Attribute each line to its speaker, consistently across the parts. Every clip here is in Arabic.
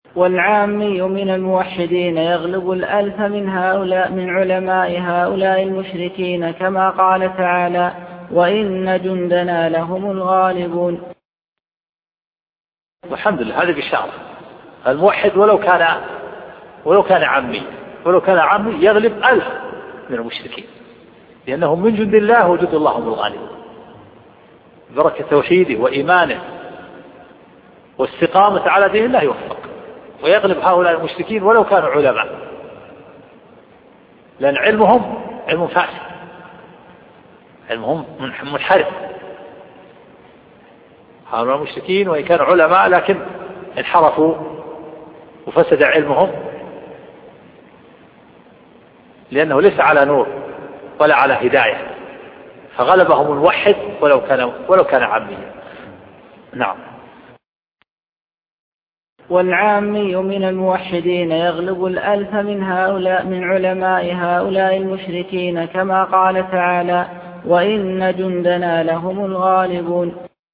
Speaker 1: والعامي من الموحدين يغلب الألف من علماء هؤلاء المشركين، كما قال تعالى: وإن جندنا لهم الغالبون.
Speaker 2: والحمد لله، هذه بشارة. الموحد ولو كان عامي يغلب 1000 من المشركين، لأنهم من جند الله وجند الله هم الغالبون، بركة توحيده وإيمانه واستقامة على دين الله يوفق ويغلب هؤلاء المشركين ولو كانوا علماء، لأن علمهم علم فاسد، علمهم منحرف. هؤلاء المشركين وإن كانوا علماء لكن انحرفوا وفسد علمهم، لأنه ليس على نور ولا على هداية، فغلبهم الموحد ولو كان عاميا. نعم.
Speaker 1: والعامي من الموحدين يغلب الألف من علماء هؤلاء المشركين، كما قال تعالى: وإن جندنا لهم الغالبون.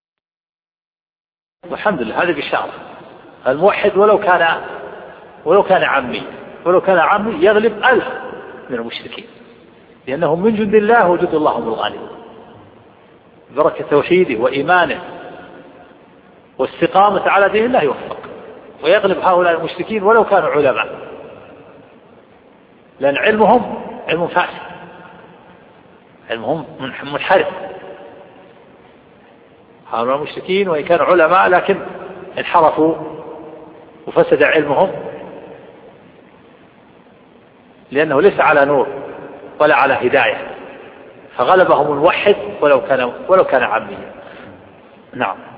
Speaker 2: والحمد لله، هذه بشارة. الموحد ولو كان عامي يغلب 1000 من المشركين، لأنهم من جند الله وجند الله هم الغالبون، بركة توحيده وإيمانه واستقامة على دين الله يوفق ويغلب هؤلاء المشركين ولو كانوا علماء، لأن علمهم علم فاسد، علمهم منحرف. هؤلاء المشركين وإن كانوا علماء لكن انحرفوا وفسد علمهم، لأنه ليس على نور ولا على هداية، فغلبهم الموحد ولو كان عاميا. نعم.